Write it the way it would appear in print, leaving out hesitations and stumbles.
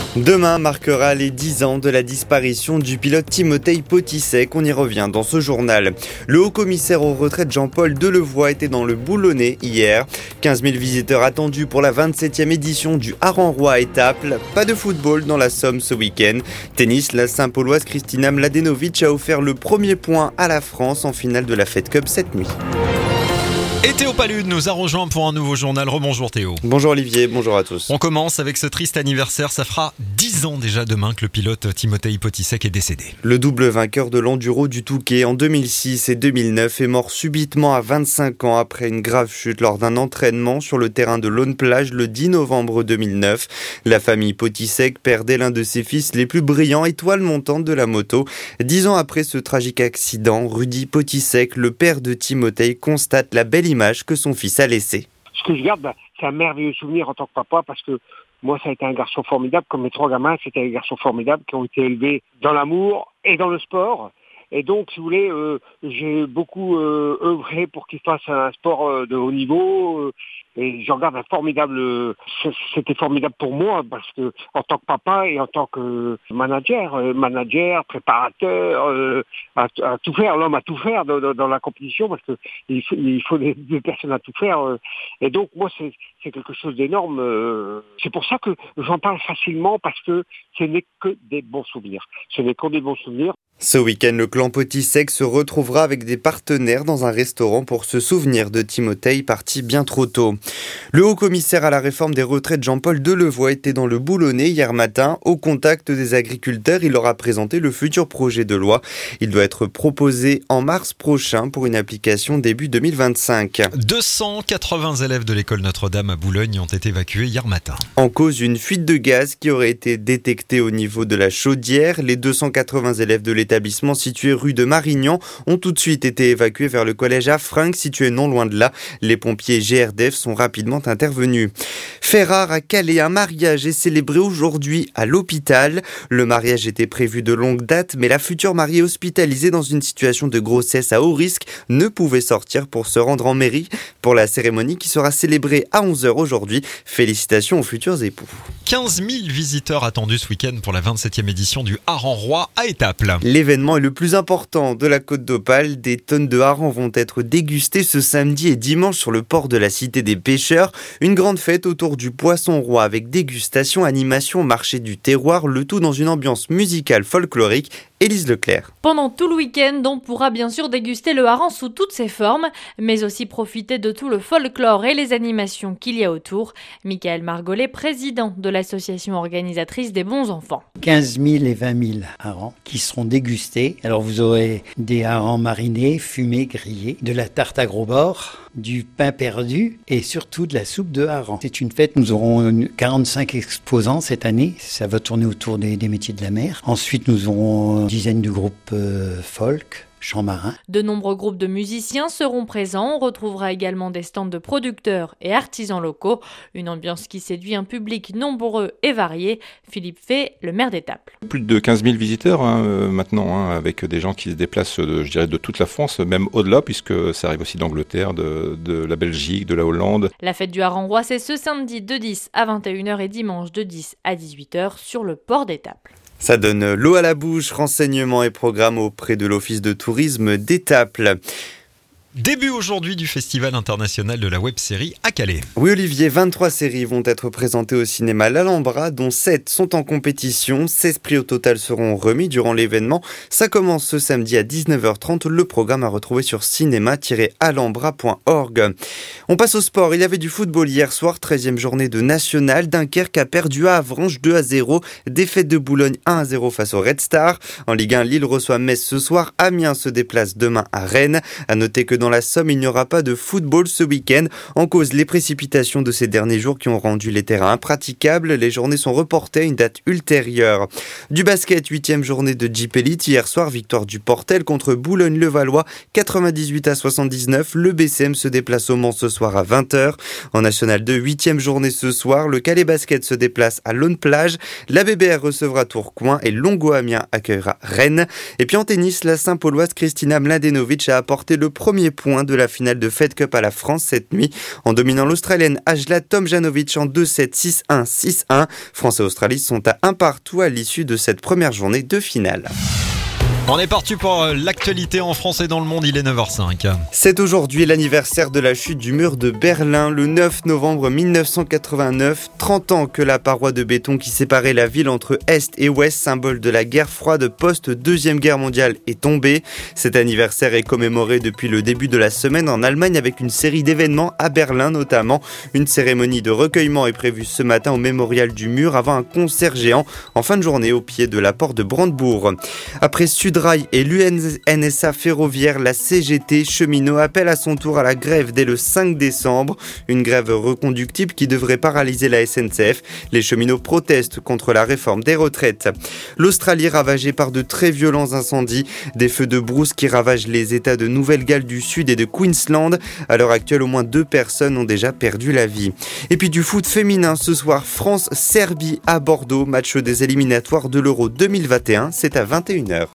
Demain marquera les 10 ans de la disparition du pilote Timothée Potisek. On y revient dans ce journal. Le haut-commissaire aux retraites Jean-Paul Delevoye était dans le Boulonnais hier. 15 000 visiteurs attendus pour la 27e édition du Haran-Roi à Étaples. Pas de football dans la Somme ce week-end. Tennis, la Saint-Pauloise Kristina Mladenovic a offert le premier point à la France en finale de la Fed Cup cette nuit. Et Théo Palude nous a rejoint pour un nouveau journal. Rebonjour Théo. Bonjour Olivier, bonjour à tous. On commence avec ce triste anniversaire. Ça fera 10 ans déjà demain que le pilote Timothée Potisek est décédé. Le double vainqueur de l'Enduro du Touquet en 2006 et 2009 est mort subitement à 25 ans après une grave chute lors d'un entraînement sur le terrain de Laune-Plage le 10 novembre 2009. La famille Potisek perdait l'un de ses fils les plus brillants, étoile montante de la moto. 10 ans après ce tragique accident, Rudy Potisek, le père de Timothée, constate la belle image que son fils a laissée. Ce que je garde, c'est un merveilleux souvenir en tant que papa, parce que moi, ça a été un garçon formidable, comme mes 3 gamins, c'était des garçons formidables qui ont été élevés dans l'amour et dans le sport. Et donc, si vous voulez, j'ai beaucoup œuvré pour qu'il fasse un sport de haut niveau. Et j'en garde un formidable... C'était formidable pour moi, parce que en tant que papa et en tant que manager, préparateur, à tout faire, l'homme a tout faire dans la compétition, parce que il faut des personnes à tout faire. Et donc, moi, c'est quelque chose d'énorme. C'est pour ça que j'en parle facilement, parce que ce n'est que des bons souvenirs. Ce n'est que des bons souvenirs. Ce week-end, le clan Potisek se retrouvera avec des partenaires dans un restaurant pour se souvenir de Timothée parti bien trop tôt. Le haut-commissaire à la réforme des retraites Jean-Paul Delevoye était dans le Boulonnais hier matin. Au contact des agriculteurs, il leur a présenté le futur projet de loi. Il doit être proposé en mars prochain pour une application début 2025. 280 élèves de l'école Notre-Dame à Boulogne ont été évacués hier matin. En cause, une fuite de gaz qui aurait été détectée au niveau de la chaudière. Les 280 élèves de l'établissement situé rue de Marignan ont tout de suite été évacués vers le collège Affrinque situé non loin de là. Les pompiers GRDF sont rapidement intervenus. Fait rare à Calais, un mariage est célébré aujourd'hui à l'hôpital. Le mariage était prévu de longue date, mais la future mariée hospitalisée dans une situation de grossesse à haut risque ne pouvait sortir pour se rendre en mairie pour la cérémonie qui sera célébrée à 11h aujourd'hui. Félicitations aux futurs époux. 15 000 visiteurs attendus ce week-end pour la 27e édition du Haran-Roi à Étaples. L'événement est le plus important de la Côte d'Opale. Des tonnes de harengs vont être dégustées ce samedi et dimanche sur le port de la Cité des Pêcheurs. Une grande fête autour du poisson roi avec dégustation, animation, marché du terroir, le tout dans une ambiance musicale folklorique. Élise Leclerc. Pendant tout le week-end, on pourra bien sûr déguster le hareng sous toutes ses formes, mais aussi profiter de tout le folklore et les animations qu'il y a autour. Michael Margollet, président de l'association organisatrice des Bons Enfants. 15 000 et 20 000 harengs qui seront dégustés. Alors vous aurez des harengs marinés, fumés, grillés, de la tarte à gros bords, du pain perdu et surtout de la soupe de hareng. C'est une fête, nous aurons 45 exposants cette année. Ça va tourner autour des métiers de la mer. Ensuite, nous aurons une dizaine de groupes folk, chants marins. De nombreux groupes de musiciens seront présents. On retrouvera également des stands de producteurs et artisans locaux. Une ambiance qui séduit un public nombreux et varié. Philippe Fay, le maire d'Étaples. Plus de 15 000 visiteurs maintenant, avec des gens qui se déplacent de toute la France, même au-delà, puisque ça arrive aussi d'Angleterre, de la Belgique, de la Hollande. La fête du Haran-Roi, c'est ce samedi de 10 à 21h et dimanche de 10 à 18h sur le port d'Étaples. Ça donne l'eau à la bouche, renseignements et programmes auprès de l'Office de tourisme d'Étaples. Début aujourd'hui du Festival international de la web-série à Calais. Oui Olivier, 23 séries vont être présentées au cinéma L'Alhambra, dont 7 sont en compétition. 16 prix au total seront remis durant l'événement. Ça commence ce samedi à 19h30. Le programme à retrouver sur cinéma-alhambra.org. On passe au sport. Il y avait du football hier soir, 13e journée de National. Dunkerque a perdu à Avranches 2-0. Défaite de Boulogne 1-0 face au Red Star. En Ligue 1, Lille reçoit Metz ce soir. Amiens se déplace demain à Rennes. À noter que dans la Somme, il n'y aura pas de football ce week-end. En cause, les précipitations de ces derniers jours qui ont rendu les terrains impraticables. Les journées sont reportées à une date ultérieure. Du basket, 8e journée de Jeep Elite. Hier soir, victoire du Portel contre Boulogne-le-Valois, 98-79. Le BCM se déplace au Mans ce soir à 20h. En National 2, 8e journée ce soir. Le Calais Basket se déplace à Laune-Plage. La BBR recevra Tourcoing et Longo-Amiens accueillera Rennes. Et puis en tennis, la Saint-Pauloise Kristina Mladenovic a apporté le premier premier point de la finale de Fed Cup à la France cette nuit en dominant l'Australienne Ajla Tomljanovic en 2-7, 6-1, 6-1. France et Australie sont à 1 partout à l'issue de cette première journée de finale. On est parti pour l'actualité en France et dans le monde, il est 9h05. C'est aujourd'hui l'anniversaire de la chute du mur de Berlin, le 9 novembre 1989. 30 ans que la paroi de béton qui séparait la ville entre Est et Ouest, symbole de la guerre froide post-Deuxième Guerre mondiale, est tombée. Cet anniversaire est commémoré depuis le début de la semaine en Allemagne avec une série d'événements à Berlin notamment. Une cérémonie de recueillement est prévue ce matin au mémorial du mur avant un concert géant en fin de journée au pied de la porte de Brandebourg. Après Sudrail et l'UNSA Ferroviaire, la CGT cheminot appelle à son tour à la grève dès le 5 décembre. Une grève reconductible qui devrait paralyser la SNCF. Les cheminots protestent contre la réforme des retraites. L'Australie ravagée par de très violents incendies. Des feux de brousse qui ravagent les États de Nouvelle-Galles du Sud et de Queensland. À l'heure actuelle, au moins 2 personnes ont déjà perdu la vie. Et puis du foot féminin ce soir, France-Serbie à Bordeaux. Match des éliminatoires de l'Euro 2021. C'est à 21h.